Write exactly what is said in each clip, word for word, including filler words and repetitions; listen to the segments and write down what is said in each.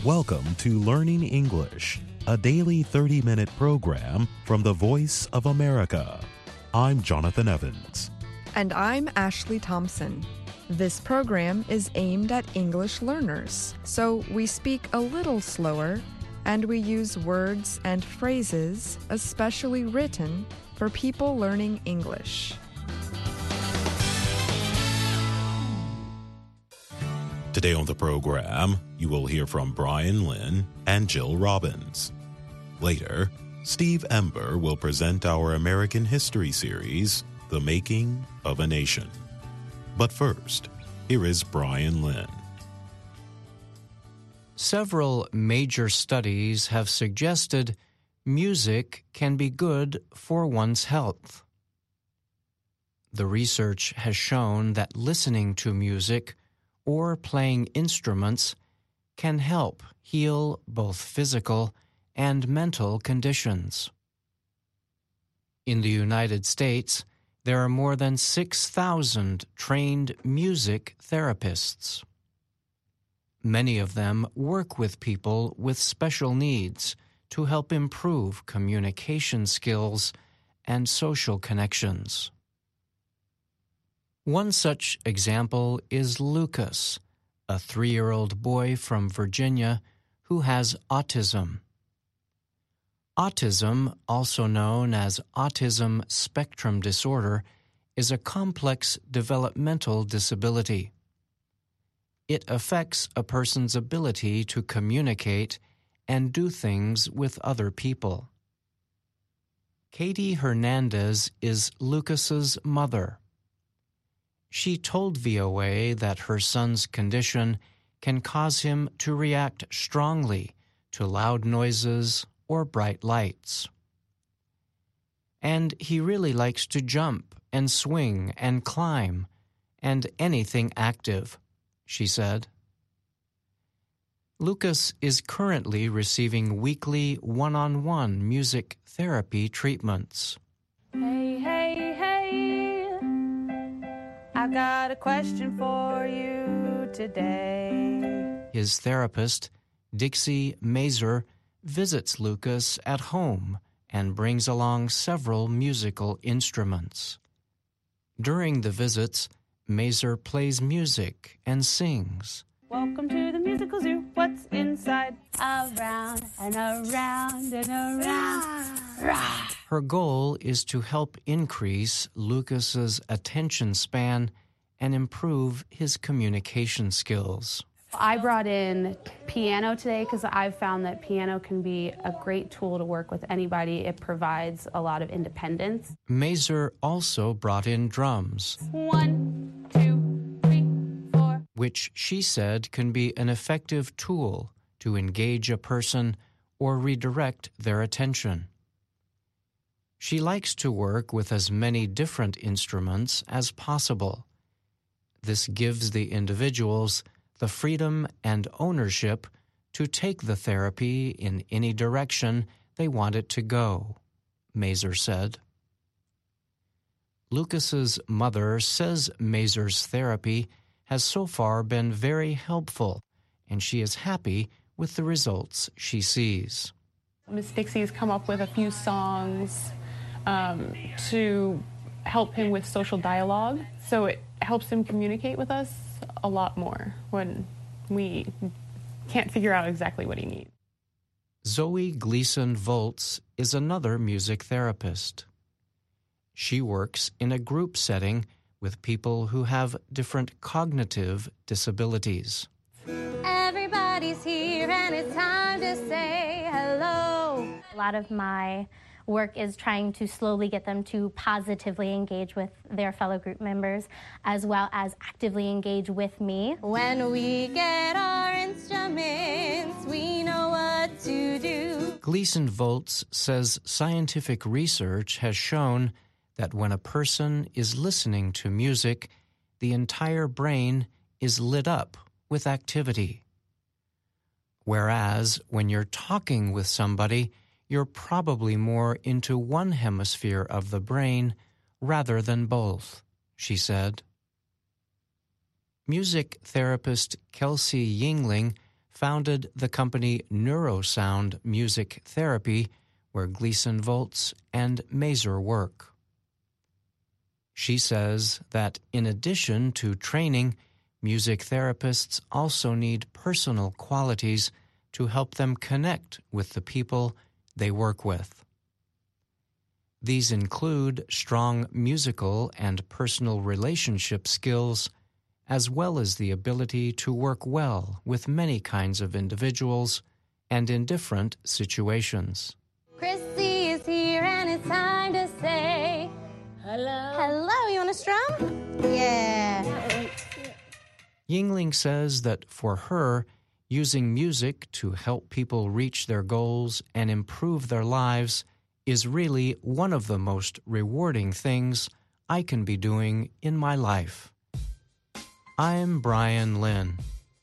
Welcome to Learning English, a daily thirty-minute program from the Voice of America. I'm Jonathan Evans. And I'm Ashley Thompson. This program is aimed at English learners, so we speak a little slower and we use words and phrases especially written for people learning English. Today on the program, you will hear from Brian Lynn and Jill Robbins. Later, Steve Ember will present our American history series, The Making of a Nation. But first, here is Brian Lynn. Several major studies have suggested music can be good for one's health. The research has shown that listening to music or playing instruments can help heal both physical and mental conditions. In the United States, there are more than six thousand trained music therapists. Many of them work with people with special needs to help improve communication skills and social connections. One such example is Lucas, a three-year-old boy from Virginia who has autism. Autism, also known as autism spectrum disorder, is a complex developmental disability. It affects a person's ability to communicate and do things with other people. Katie Hernandez is Lucas's mother. She told V O A that her son's condition can cause him to react strongly to loud noises or bright lights. And he really likes to jump and swing and climb and anything active, she said. Lucas is currently receiving weekly one-on-one music therapy treatments. Hey, hey, hey, I got a question for you today. His therapist, Dixie Mazer, visits Lucas at home and brings along several musical instruments. During the visits, Mazer plays music and sings. Welcome to the musical zoo. What's inside? Around and around and around. Her goal is to help increase Lucas's attention span and improve his communication skills. I brought in piano today because I've found that piano can be a great tool to work with anybody. It provides a lot of independence. Mazer also brought in drums. One, two, three, four. Which she said can be an effective tool to engage a person or redirect their attention. She likes to work with as many different instruments as possible. This gives the individuals the freedom and ownership to take the therapy in any direction they want it to go, Mazer said. Lucas's mother says Mazer's therapy has so far been very helpful, and she is happy with the results she sees. Miss Dixie's come up with a few songs um, to help him with social dialogue, so it helps him communicate with us a lot more when we can't figure out exactly what he needs. Zoe Gleason-Volz is another music therapist. She works in a group setting with people who have different cognitive disabilities. Everybody's here and it's time to say hello. A lot of my work is trying to slowly get them to positively engage with their fellow group members, as well as actively engage with me. When we get our instruments, we know what to do. Gleason-Volz says scientific research has shown that when a person is listening to music, the entire brain is lit up with activity. Whereas when you're talking with somebody, you're probably more into one hemisphere of the brain rather than both, she said. Music therapist Kelsey Yingling founded the company Neurosound Music Therapy, where Gleason Volts and Mazer work. She says that in addition to training, music therapists also need personal qualities to help them connect with the people they work with. These include strong musical and personal relationship skills, as well as the ability to work well with many kinds of individuals and in different situations. Chrissy is here and it's time to say hello. Hello, you want to strum? Yeah. Yingling says that for her, using music to help people reach their goals and improve their lives is really one of the most rewarding things I can be doing in my life. I'm Brian Lynn.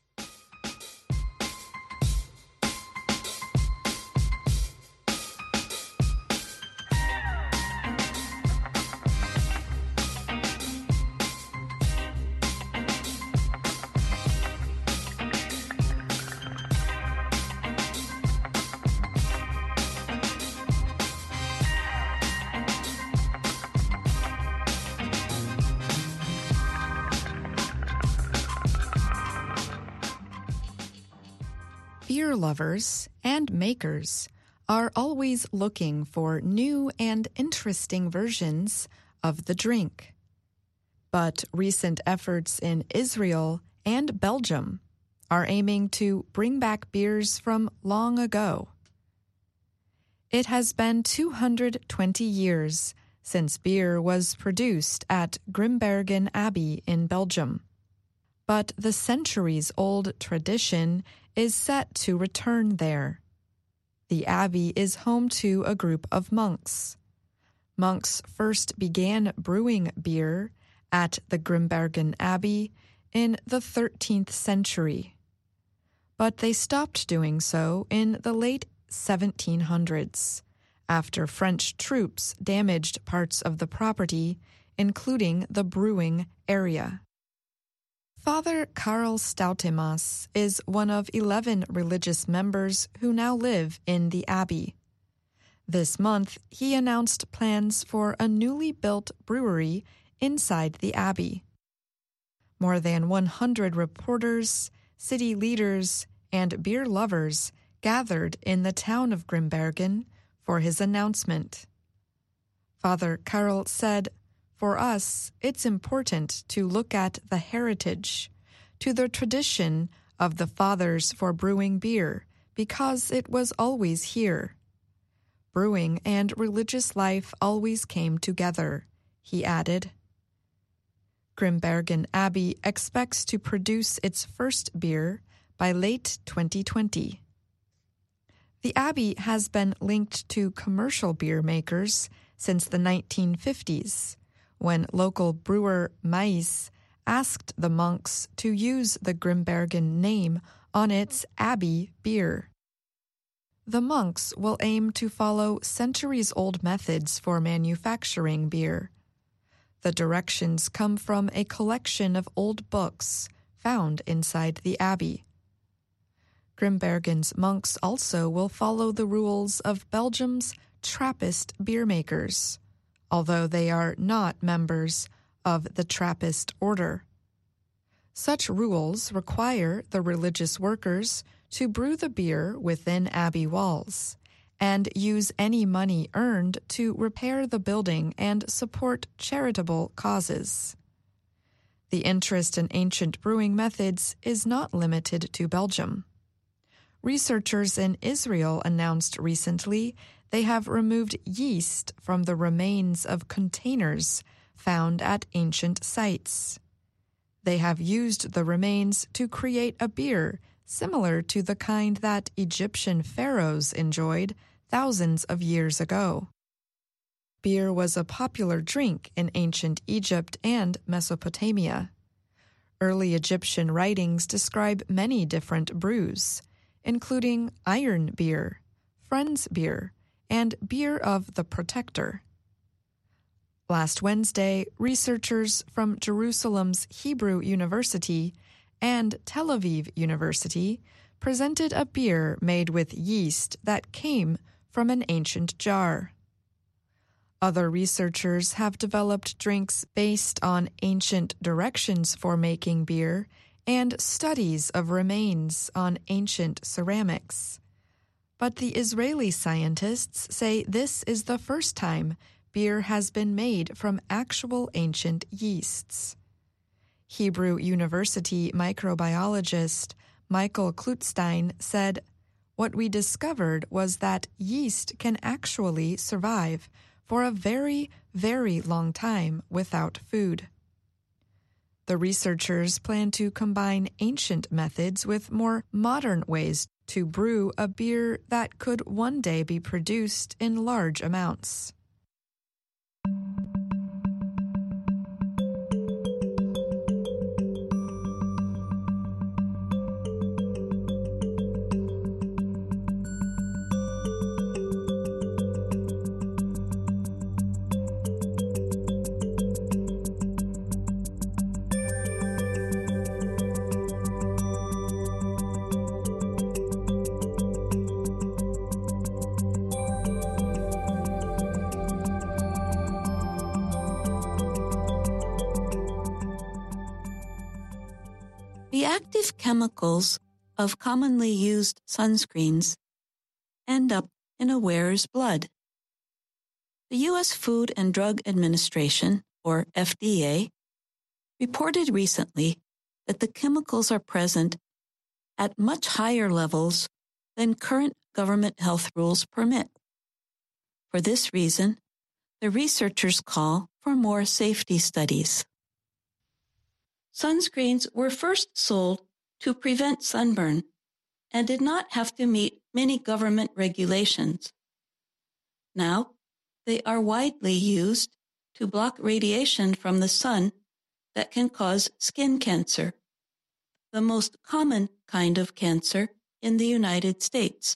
Beer lovers and makers are always looking for new and interesting versions of the drink. But recent efforts in Israel and Belgium are aiming to bring back beers from long ago. It has been two hundred twenty years since beer was produced at Grimbergen Abbey in Belgium. But the centuries-old tradition is set to return there. The abbey is home to a group of monks. Monks first began brewing beer at the Grimbergen Abbey in the thirteenth century, but they stopped doing so in the late seventeen hundreds, after French troops damaged parts of the property, including the brewing area. Father Karl Stoutemas is one of eleven religious members who now live in the abbey. This month, he announced plans for a newly built brewery inside the abbey. More than one hundred reporters, city leaders, and beer lovers gathered in the town of Grimbergen for his announcement. Father Karl said, "For us, it's important to look at the heritage, to the tradition of the fathers for brewing beer, because it was always here. Brewing and religious life always came together," he added. Grimbergen Abbey expects to produce its first beer by late twenty twenty. The abbey has been linked to commercial beer makers since the nineteen fifties. When local brewer Mais asked the monks to use the Grimbergen name on its abbey beer. The monks will aim to follow centuries-old methods for manufacturing beer. The directions come from a collection of old books found inside the abbey. Grimbergen's monks also will follow the rules of Belgium's Trappist beer makers, although they are not members of the Trappist order. Such rules require the religious workers to brew the beer within abbey walls and use any money earned to repair the building and support charitable causes. The interest in ancient brewing methods is not limited to Belgium. Researchers in Israel announced recently they have removed yeast from the remains of containers found at ancient sites. They have used the remains to create a beer similar to the kind that Egyptian pharaohs enjoyed thousands of years ago. Beer was a popular drink in ancient Egypt and Mesopotamia. Early Egyptian writings describe many different brews, including iron beer, friends beer, and beer of the protector. Last Wednesday, researchers from Jerusalem's Hebrew University and Tel Aviv University presented a beer made with yeast that came from an ancient jar. Other researchers have developed drinks based on ancient directions for making beer and studies of remains on ancient ceramics. But the Israeli scientists say this is the first time beer has been made from actual ancient yeasts. Hebrew University microbiologist Michael Klutstein said, "What we discovered was that yeast can actually survive for a very, very long time without food." The researchers plan to combine ancient methods with more modern ways to brew a beer that could one day be produced in large amounts. The active chemicals of commonly used sunscreens end up in a wearer's blood. The U S Food and Drug Administration, or F D A, reported recently that the chemicals are present at much higher levels than current government health rules permit. For this reason, the researchers call for more safety studies. Sunscreens were first sold to prevent sunburn and did not have to meet many government regulations. Now, they are widely used to block radiation from the sun that can cause skin cancer, the most common kind of cancer in the United States.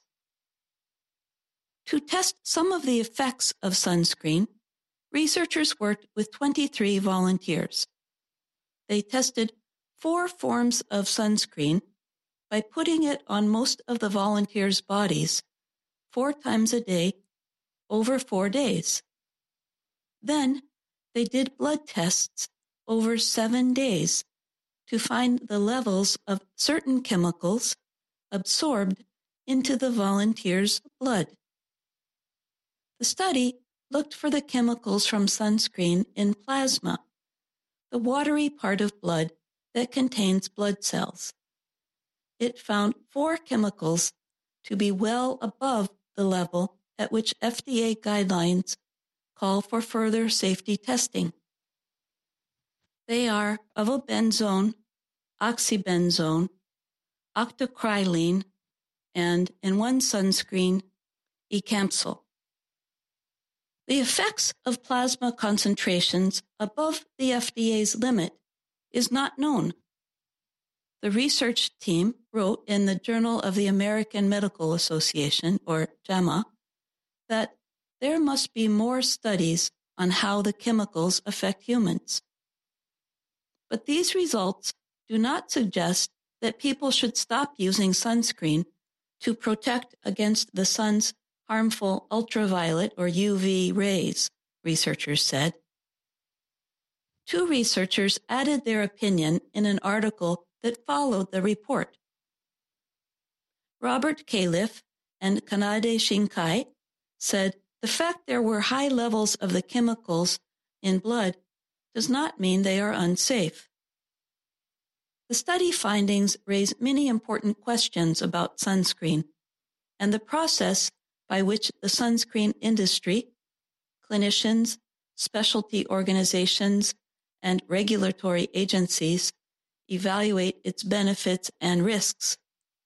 To test some of the effects of sunscreen, researchers worked with twenty-three volunteers. They tested four forms of sunscreen by putting it on most of the volunteers' bodies four times a day over four days. Then they did blood tests over seven days to find the levels of certain chemicals absorbed into the volunteers' blood. The study looked for the chemicals from sunscreen in plasma, the watery part of blood that contains blood cells. It found four chemicals to be well above the level at which F D A guidelines call for further safety testing. They are avobenzone, oxybenzone, octocrylene, and, in one sunscreen, ecamsol. The effects of plasma concentrations above the F D A's limit is not known. The research team wrote in the Journal of the American Medical Association, or JAMA, that there must be more studies on how the chemicals affect humans. But these results do not suggest that people should stop using sunscreen to protect against the sun's harmful ultraviolet or U V rays, researchers said. Two researchers added their opinion in an article that followed the report. Robert Califf and Kanade Shinkai said the fact there were high levels of the chemicals in blood does not mean they are unsafe. The study findings raise many important questions about sunscreen and the process by which the sunscreen industry, clinicians, specialty organizations, and regulatory agencies evaluate its benefits and risks.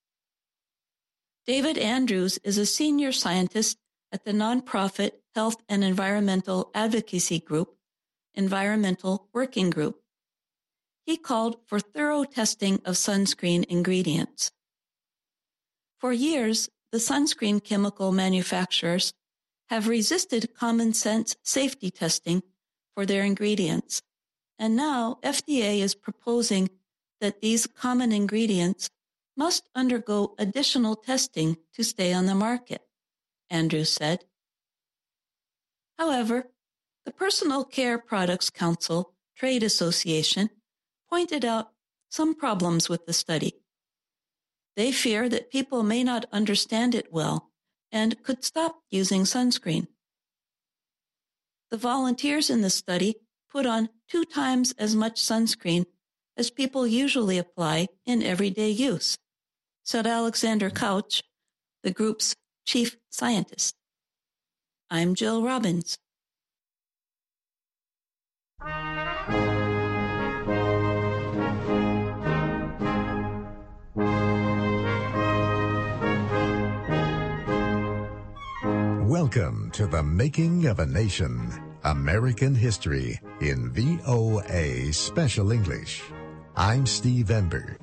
David Andrews is a senior scientist at the nonprofit health and environmental advocacy group, Environmental Working Group. He called for thorough testing of sunscreen ingredients. For years, the sunscreen chemical manufacturers have resisted common sense safety testing for their ingredients, and now F D A is proposing that these common ingredients must undergo additional testing to stay on the market, Andrews said. However, the Personal Care Products Council Trade Association pointed out some problems with the study. They fear that people may not understand it well and could stop using sunscreen. The volunteers in the study put on two times as much sunscreen as people usually apply in everyday use, said Alexander Couch, the group's chief scientist. I'm Jill Robbins. Welcome to the Making of a Nation, American History in V O A Special English. I'm Steve Ember.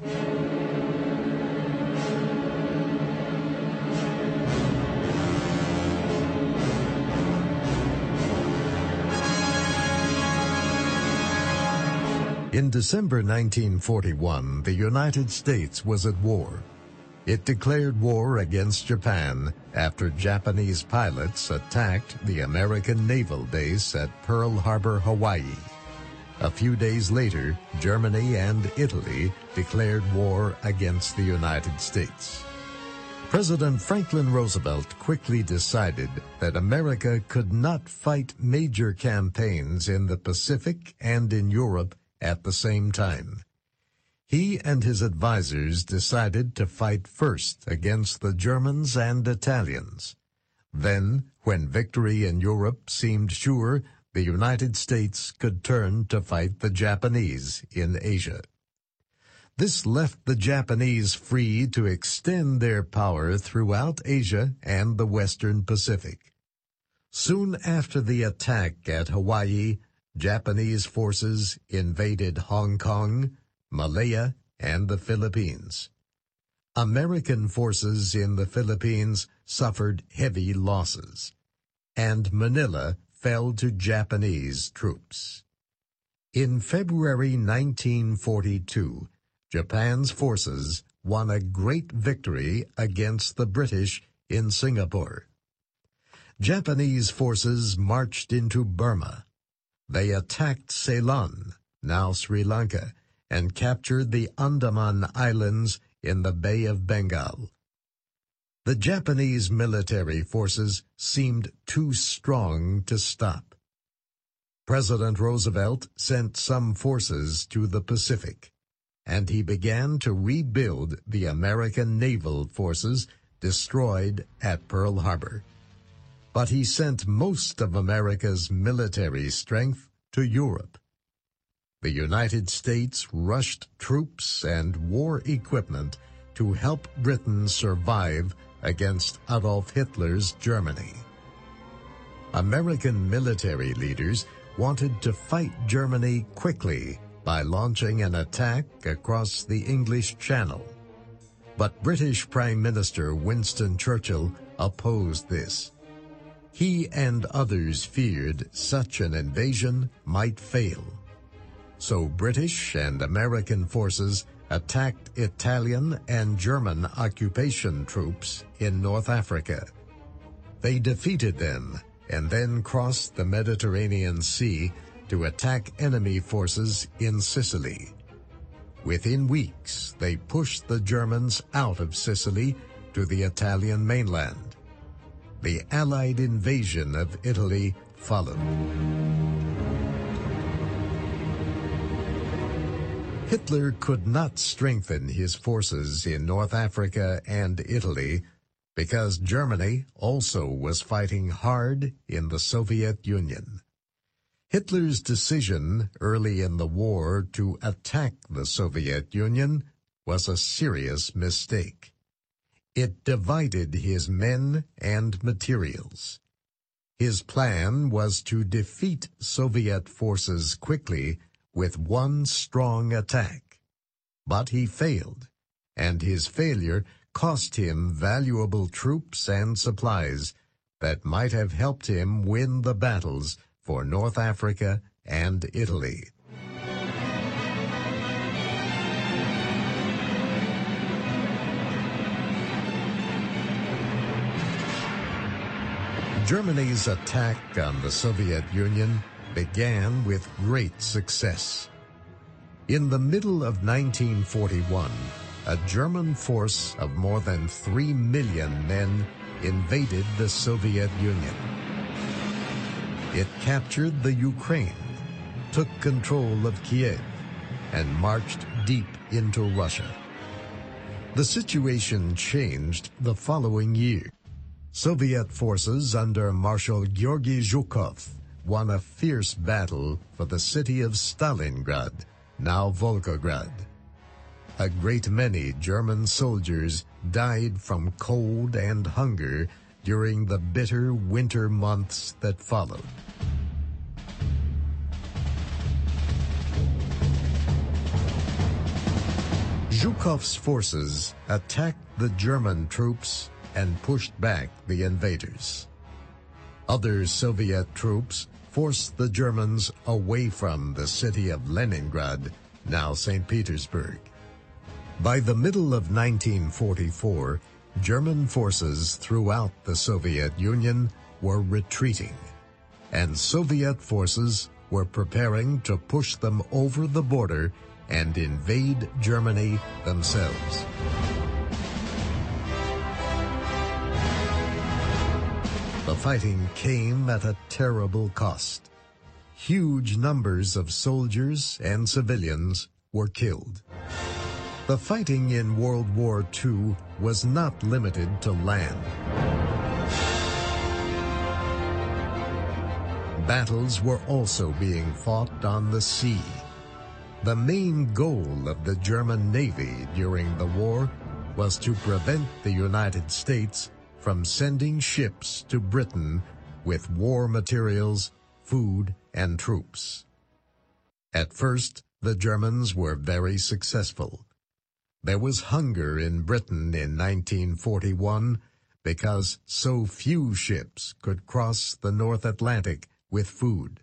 In December nineteen forty-one, the United States was at war. It declared war against Japan after Japanese pilots attacked the American naval base at Pearl Harbor, Hawaii. A few days later, Germany and Italy declared war against the United States. President Franklin Roosevelt quickly decided that America could not fight major campaigns in the Pacific and in Europe at the same time. He and his advisers decided to fight first against the Germans and Italians. Then, when victory in Europe seemed sure, the United States could turn to fight the Japanese in Asia. This left the Japanese free to extend their power throughout Asia and the Western Pacific. Soon after the attack at Hawaii, Japanese forces invaded Hong Kong, Malaya, and the Philippines. American forces in the Philippines suffered heavy losses, and Manila fell to Japanese troops. In February nineteen forty-two, Japan's forces won a great victory against the British in Singapore. Japanese forces marched into Burma. They attacked Ceylon, now Sri Lanka, and captured the Andaman Islands in the Bay of Bengal. The Japanese military forces seemed too strong to stop. President Roosevelt sent some forces to the Pacific, and he began to rebuild the American naval forces destroyed at Pearl Harbor. But he sent most of America's military strength to Europe. The United States rushed troops and war equipment to help Britain survive against Adolf Hitler's Germany. American military leaders wanted to fight Germany quickly by launching an attack across the English Channel. But British Prime Minister Winston Churchill opposed this. He and others feared such an invasion might fail. So British and American forces attacked Italian and German occupation troops in North Africa. They defeated them and then crossed the Mediterranean Sea to attack enemy forces in Sicily. Within weeks, they pushed the Germans out of Sicily to the Italian mainland. The Allied invasion of Italy followed. Hitler could not strengthen his forces in North Africa and Italy because Germany also was fighting hard in the Soviet Union. Hitler's decision early in the war to attack the Soviet Union was a serious mistake. It divided his men and materials. His plan was to defeat Soviet forces quickly with one strong attack. But he failed, and his failure cost him valuable troops and supplies that might have helped him win the battles for North Africa and Italy. Germany's attack on the Soviet Union began with great success. In the middle of nineteen forty-one, a German force of more than three million men invaded the Soviet Union. It captured the Ukraine, took control of Kiev, and marched deep into Russia. The situation changed the following year. Soviet forces under Marshal Georgy Zhukov won a fierce battle for the city of Stalingrad, now Volgograd. A great many German soldiers died from cold and hunger during the bitter winter months that followed. Zhukov's forces attacked the German troops and pushed back the invaders. Other Soviet troops forced the Germans away from the city of Leningrad, now Saint Petersburg. By the middle of nineteen forty-four, German forces throughout the Soviet Union were retreating, and Soviet forces were preparing to push them over the border and invade Germany themselves. The fighting came at a terrible cost. Huge numbers of soldiers and civilians were killed. The fighting in World War Two was not limited to land. Battles were also being fought on the sea. The main goal of the German Navy during the war was to prevent the United States from sending ships to Britain with war materials, food, and troops. At first, the Germans were very successful. There was hunger in Britain in nineteen forty-one because so few ships could cross the North Atlantic with food.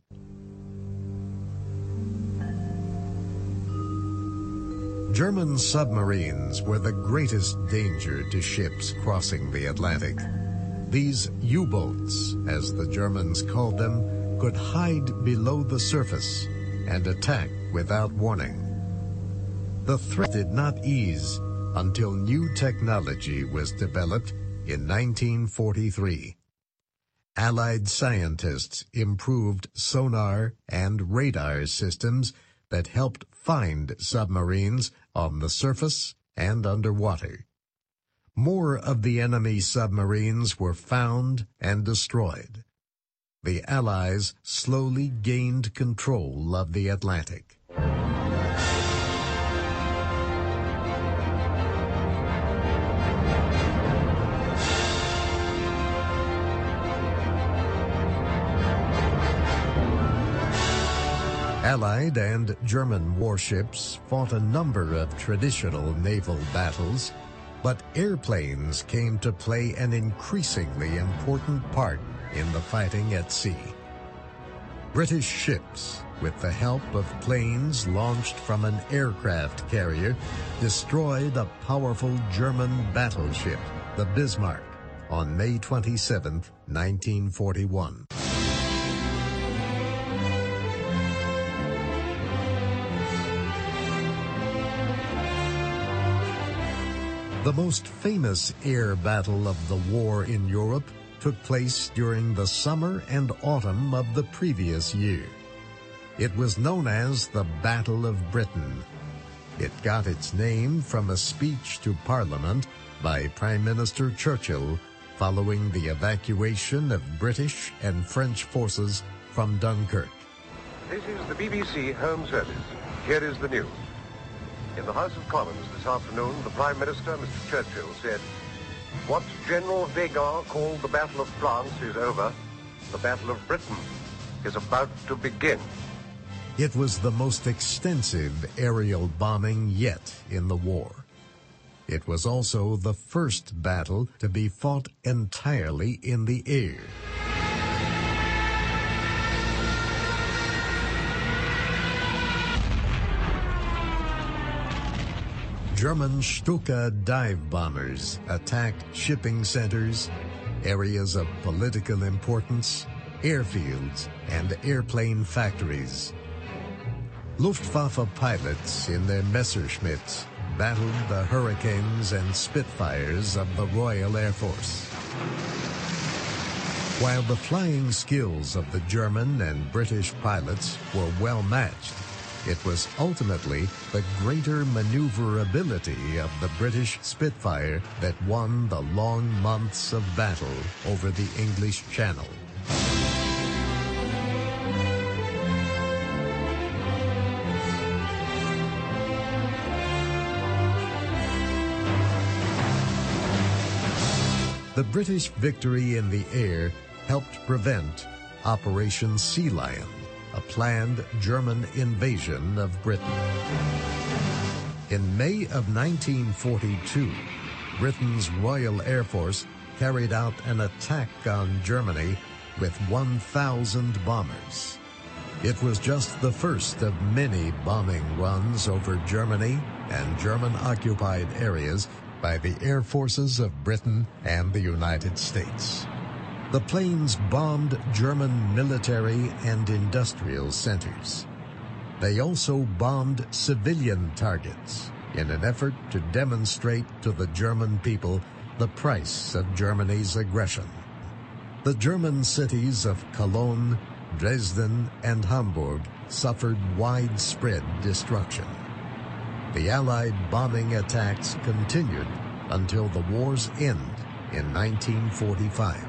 German submarines were the greatest danger to ships crossing the Atlantic. These U-boats, as the Germans called them, could hide below the surface and attack without warning. The threat did not ease until new technology was developed in nineteen forty-three. Allied scientists improved sonar and radar systems that helped find submarines on the surface and underwater. More of the enemy submarines were found and destroyed. The Allies slowly gained control of the Atlantic. Allied and German warships fought a number of traditional naval battles, but airplanes came to play an increasingly important part in the fighting at sea. British ships, with the help of planes launched from an aircraft carrier, destroyed a powerful German battleship, the Bismarck, on May twenty-seventh, nineteen forty-one. The most famous air battle of the war in Europe took place during the summer and autumn of the previous year. It was known as the Battle of Britain. It got its name from a speech to Parliament by Prime Minister Churchill following the evacuation of British and French forces from Dunkirk. This is the B B C Home Service. Here is the news. In the House of Commons this afternoon, the Prime Minister, Mister Churchill, said, "What General Weygand called the Battle of France is over. The Battle of Britain is about to begin." It was the most extensive aerial bombing yet in the war. It was also the first battle to be fought entirely in the air. German Stuka dive bombers attacked shipping centers, areas of political importance, airfields, and airplane factories. Luftwaffe pilots in their Messerschmitts battled the Hurricanes and Spitfires of the Royal Air Force. While the flying skills of the German and British pilots were well matched, it was ultimately the greater maneuverability of the British Spitfire that won the long months of battle over the English Channel. The British victory in the air helped prevent Operation Sea Lion, a planned German invasion of Britain. In May of nineteen forty-two, Britain's Royal Air Force carried out an attack on Germany with one thousand bombers. It was just the first of many bombing runs over Germany and German-occupied areas by the air forces of Britain and the United States. The planes bombed German military and industrial centers. They also bombed civilian targets in an effort to demonstrate to the German people the price of Germany's aggression. The German cities of Cologne, Dresden, and Hamburg suffered widespread destruction. The Allied bombing attacks continued until the war's end in nineteen forty-five.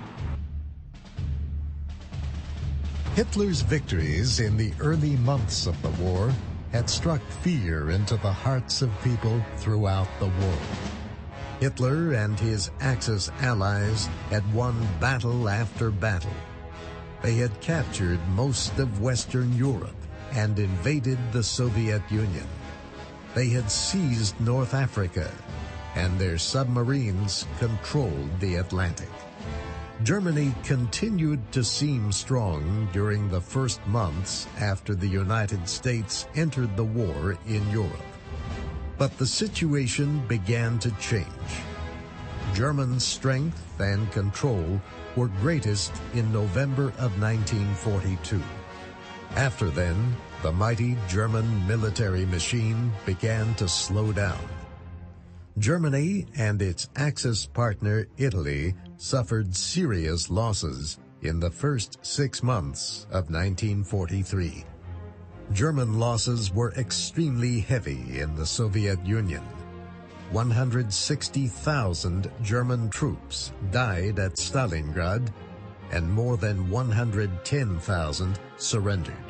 Hitler's victories in the early months of the war had struck fear into the hearts of people throughout the world. Hitler and his Axis allies had won battle after battle. They had captured most of Western Europe and invaded the Soviet Union. They had seized North Africa, and their submarines controlled the Atlantic. Germany continued to seem strong during the first months after the United States entered the war in Europe. But the situation began to change. German strength and control were greatest in November of nineteen forty-two. After then, the mighty German military machine began to slow down. Germany and its Axis partner Italy suffered serious losses in the first six months of nineteen forty-three. German losses were extremely heavy in the Soviet Union. one hundred sixty thousand German troops died at Stalingrad, and more than one hundred ten thousand surrendered.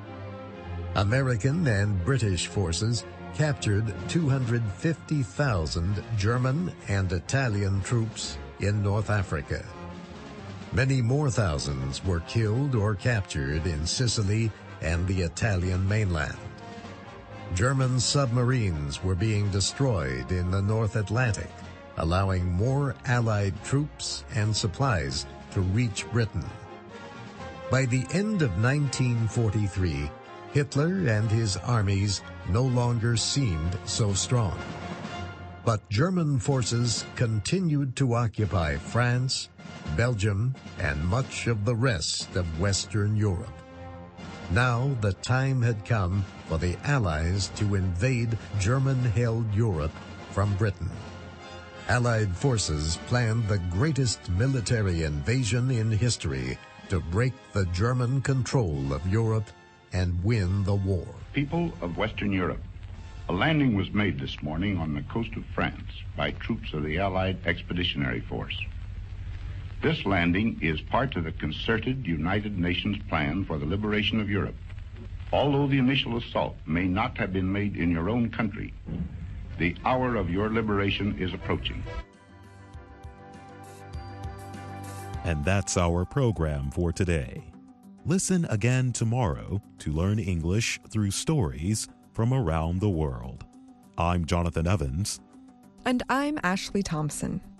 American and British forces captured two hundred fifty thousand German and Italian troops in North Africa. Many more thousands were killed or captured in Sicily and the Italian mainland. German submarines were being destroyed in the North Atlantic, allowing more Allied troops and supplies to reach Britain. By the end of nineteen forty-three, Hitler and his armies no longer seemed so strong. But German forces continued to occupy France, Belgium, and much of the rest of Western Europe. Now the time had come for the Allies to invade German-held Europe from Britain. Allied forces planned the greatest military invasion in history to break the German control of Europe and win the war. People of Western Europe, a landing was made this morning on the coast of France by troops of the Allied Expeditionary Force. This landing is part of the concerted United Nations plan for the liberation of Europe. Although the initial assault may not have been made in your own country, the hour of your liberation is approaching. And that's our program for today. Listen again tomorrow to learn English through stories from around the world. I'm Jonathan Evans. And I'm Ashley Thompson.